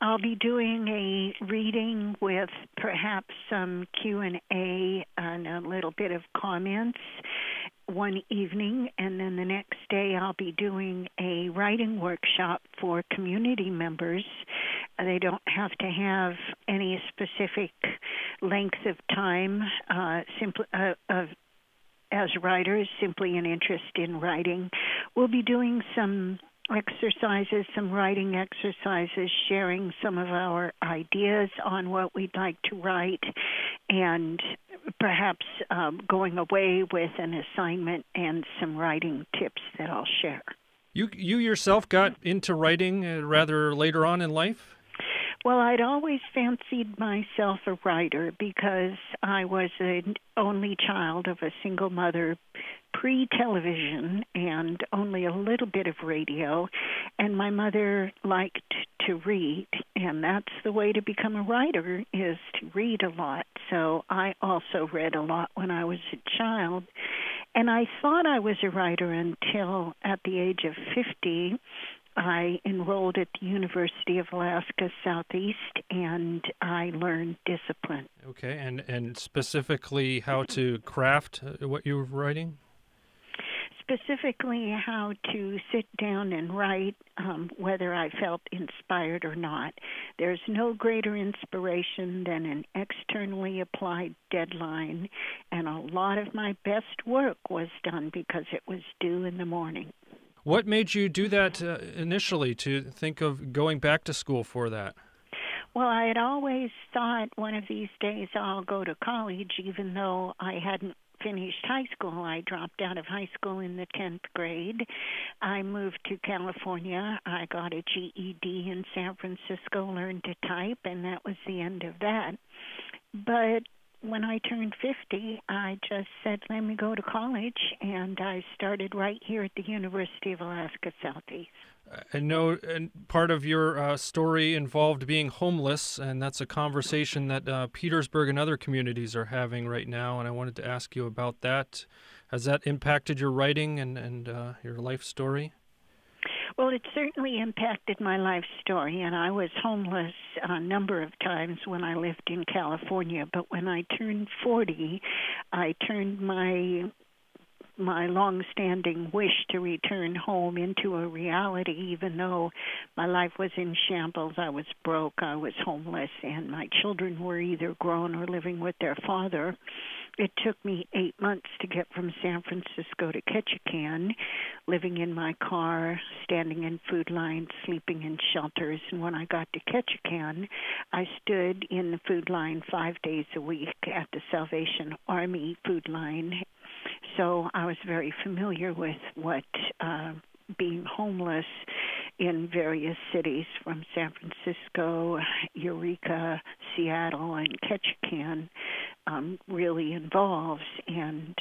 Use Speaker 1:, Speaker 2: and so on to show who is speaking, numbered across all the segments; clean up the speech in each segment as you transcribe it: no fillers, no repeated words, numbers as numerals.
Speaker 1: I'll be doing a reading with perhaps some Q&A and a little bit of comments one evening, and then the next day I'll be doing a writing workshop for community members. They don't have to have any specific length of time as writers, simply an interest in writing. We'll be doing some exercises, some writing exercises, sharing some of our ideas on what we'd like to write, and perhaps going away with an assignment and some writing tips that I'll share.
Speaker 2: You yourself got into writing rather later on in life?
Speaker 1: Well, I'd always fancied myself a writer because I was an only child of a single mother, pre-television, and only a little bit of radio. And my mother liked to read, and that's the way to become a writer, is to read a lot. So I also read a lot when I was a child. And I thought I was a writer until at the age of 50, I enrolled at the University of Alaska Southeast, and I learned discipline.
Speaker 2: Okay, and specifically how to craft what you were writing?
Speaker 1: Specifically how to sit down and write, whether I felt inspired or not. There's no greater inspiration than an externally applied deadline, and a lot of my best work was done because it was due in the morning.
Speaker 2: What made you do that initially, to think of going back to school for that?
Speaker 1: Well, I had always thought one of these days I'll go to college, even though I hadn't finished high school. I dropped out of high school in the 10th grade. I moved to California. I got a GED in San Francisco, learned to type, and that was the end of that. But when I turned 50, I just said, let me go to college, and I started right here at the University of Alaska Southeast.
Speaker 2: I know part of your story involved being homeless, and that's a conversation that Petersburg and other communities are having right now, and I wanted to ask you about that. Has that impacted your writing and your life story?
Speaker 1: Well, it certainly impacted my life story, and I was homeless a number of times when I lived in California. But when I turned 40, I turned my long-standing wish to return home into a reality. Even though my life was in shambles, I was broke, I was homeless, and my children were either grown or living with their father. It took me 8 months to get from San Francisco to Ketchikan, living in my car, standing in food lines, sleeping in shelters. And when I got to Ketchikan, I stood in the food line 5 days a week at the Salvation Army food line. So I was very familiar with what being homeless in various cities from San Francisco, Eureka, Seattle, and Ketchikan really involves. And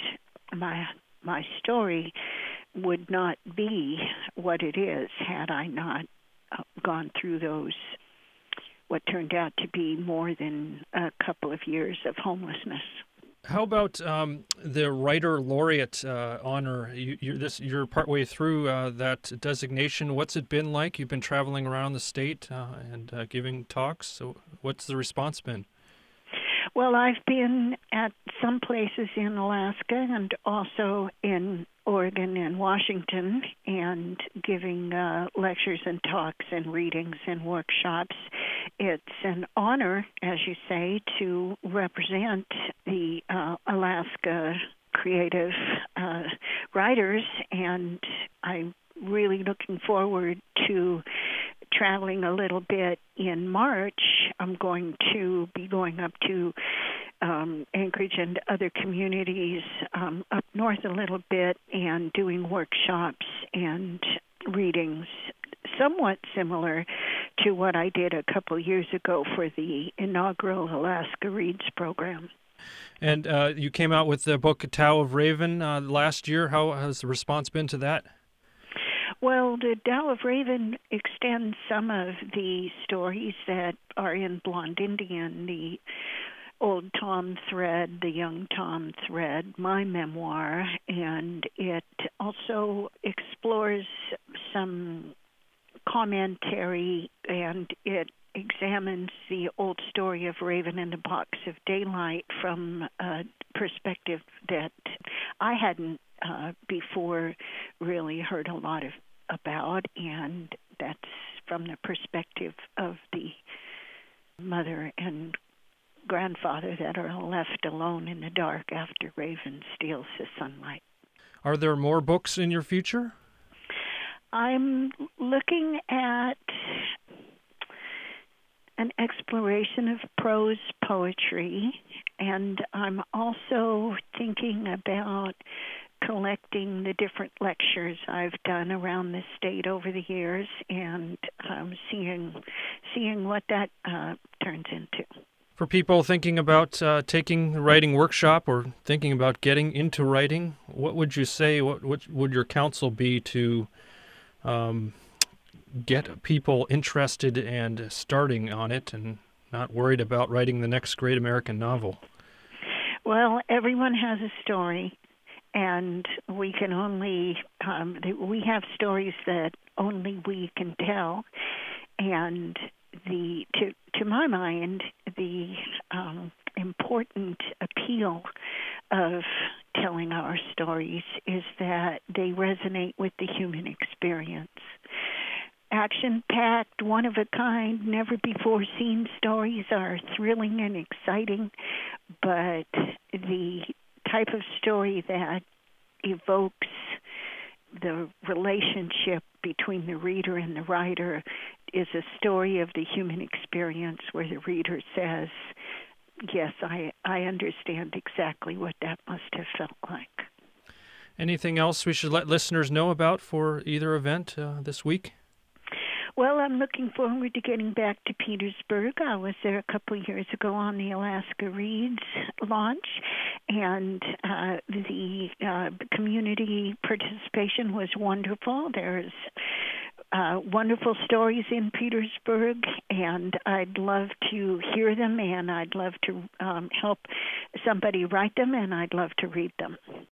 Speaker 1: my story would not be what it is had I not gone through those, what turned out to be more than a couple of years of homelessness.
Speaker 2: How about the Writer Laureate honor? You're partway through that designation. What's it been like? You've been traveling around the state and giving talks. So what's the response been?
Speaker 1: Well, I've been at some places in Alaska and also in Oregon and Washington, and giving lectures and talks and readings and workshops. It's an honor, as you say, to represent the Alaska creative writers, and I'm really looking forward to traveling a little bit in March. I'm going to be going up to Anchorage and other communities up north a little bit and doing workshops and readings somewhat similar to what I did a couple years ago for the inaugural Alaska Reads program.
Speaker 2: And you came out with the book Tao of Raven last year. How has the response been to that?
Speaker 1: Well, the Tao of Raven extends some of the stories that are in Blonde Indian, the Old Tom thread, the Young Tom thread, my memoir, and it also explores some commentary, and it examines the old story of Raven and the Box of Daylight from a perspective that I hadn't before really heard a lot about, and that's from the perspective of the mother and grandfather that are left alone in the dark after Raven steals the sunlight.
Speaker 2: Are there more books in your future?
Speaker 1: I'm looking at an exploration of prose poetry, and I'm also thinking about collecting the different lectures I've done around the state over the years, and seeing what that turns into.
Speaker 2: For people thinking about taking the writing workshop or thinking about getting into writing, what would you say, what would your counsel be to get people interested and starting on it and not worried about writing the next great American novel?
Speaker 1: Well, everyone has a story, and we can only, we have stories that only we can tell, and to my mind, the important appeal of telling our stories is that they resonate with the human experience. Action-packed, one-of-a-kind, never-before-seen stories are thrilling and exciting, but the type of story that evokes the relationship between the reader and the writer is a story of the human experience where the reader says, yes, I understand exactly what that must have felt like. Anything else we should let listeners know about for either event this week? Well, I'm looking forward to getting back to Petersburg. I was there a couple of years ago on the Alaska Reads launch, and the community participation was wonderful. There's wonderful stories in Petersburg, and I'd love to hear them, and I'd love to help somebody write them, and I'd love to read them.